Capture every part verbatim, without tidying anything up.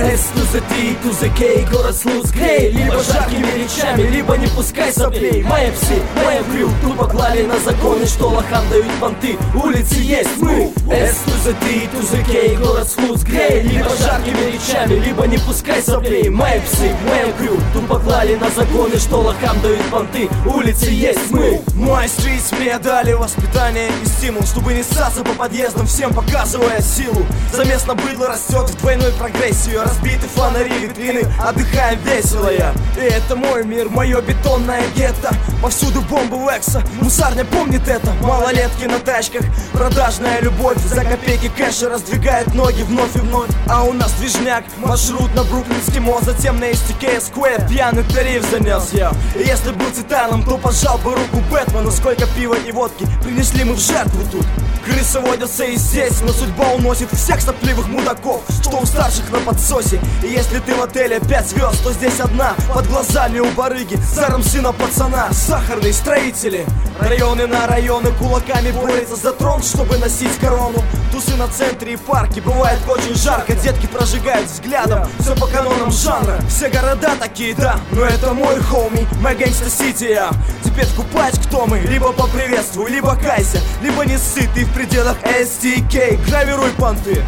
S to the T to the K, город Слуцк, грей. Либо жаркими речами, либо не пускай соплей. Мои псы, мои крю, тупо клали на законы, что лохам дают понты. Улицы есть мы. S to the T to the K, город Слуцк, грей. Либо жаркими речами, либо не пускай соплей. Мои псы, мои крю, тупо клали на законы, что лохам дают понты. Улицы есть мы. Мой стрит мне дали воспитание и стимул, чтобы не ссаться по подъездам, всем показывая силу. Заместно быдло растет в двойной прогрессии. Разбиты фонари, витрины, отдыхаем весело я. И это мой мир, мое бетонное гетто. Повсюду бомбы Лекса, мусарня помнит это. Малолетки на тачках, продажная любовь. За копейки кэша раздвигает ноги вновь и вновь. А у нас движняк, маршрут на Бруклинский мост, затем на эс ти кей Square пьяный тариф занес я. И если был титаном, то пожал бы руку Бэтмену. Сколько пива и водки принесли мы в жертву тут. Крысы водятся и здесь, но судьба уносит всех сопливых мудаков, что у старших на подсосе. И если ты в отеле пять звезд, то здесь одна, под глазами у барыги, даром сына пацана. Сахарные строители, районы на районы, кулаками борются за трон, чтобы носить корону. Тусы на центре и парке, бывает очень жарко, детки прожигают взглядом, все по канонам жанра. Все города такие, да, но это мой хоуми, моя гангста-сити я. Теперь вкупать кто мы, либо поприветствуй, либо кайся, либо не ссы, ты в пределах эс ти кей, гравируй понты.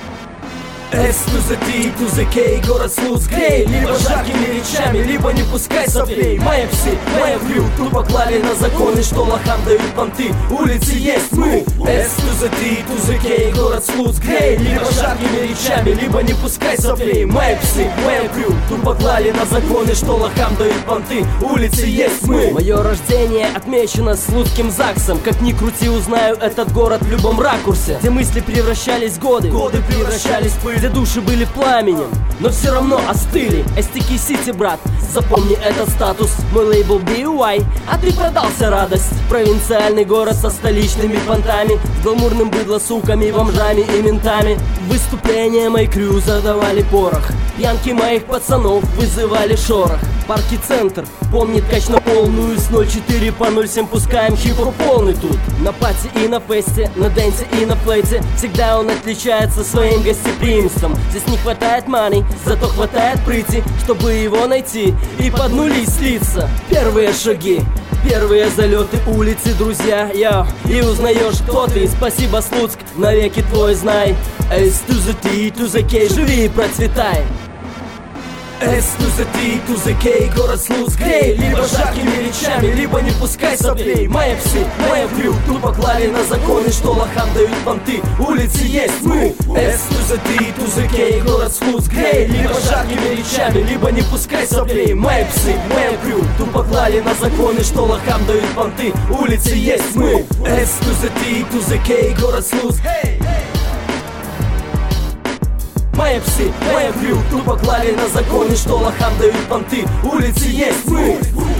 S to the T to the K, город Слуцк, грей. Либо жаркими речами, либо не пускай соплей. Мои псы, мои крю, тупо клали на законы, что лохам дают понты. Улицы есть мы. S to the T to the K, город Слуцк, грей. Либо жаркими речами, либо не пускай соплей. Мои псы, мои крю, тупо клали на законы, что лохам дают понты. Улицы есть мы. Мое рождение отмечено слуцким ЗАГСом. Как ни крути, узнаю этот город в любом ракурсе. Где мысли превращались в годы, Годы превращались в пыль. где души были пламенем, но все равно остыли. эс ти кей City, брат, запомни этот статус. Мой лейбл би ю ай, а ты продался радость. Провинциальный город со столичными понтами, с гламурным быдло-суками, бомжами и ментами. Выступления моей крю задавали порох, пьянки моих пацанов вызывали шорох. Парки Центр помнит кач на полную, с ноль четыре по ноль семь пускаем хип-хоп полный тут. На пати и на фесте, на дэнсе и на плейте, всегда он отличается своим гостеприимством. Здесь не хватает мани, зато хватает прыти, чтобы его найти и под нули слиться. Первые шаги, первые залеты улицы, друзья, я и узнаешь, кто ты. Спасибо, Слуцк, навеки твой знай. S to the T to the K, живи и процветай. S to the T to the K, город Слуцк, грей. Либо жаркими речами, либо не пускай соплей. Мои псы, мои крю, тупо клали на законы, что лохам дают понты. Улицы есть мы. S to the T to the K, город Слуцк, грей. Либо жаркими речами, либо не пускай соплей. Мои псы, мои крю, тупо клали на законы, что лохам дают понты. Улицы есть мы. S to the T to the K, город Слуцк. Мои псы, мои крю, тупо клали на законы, что лохам дают понты. Улицы есть мы.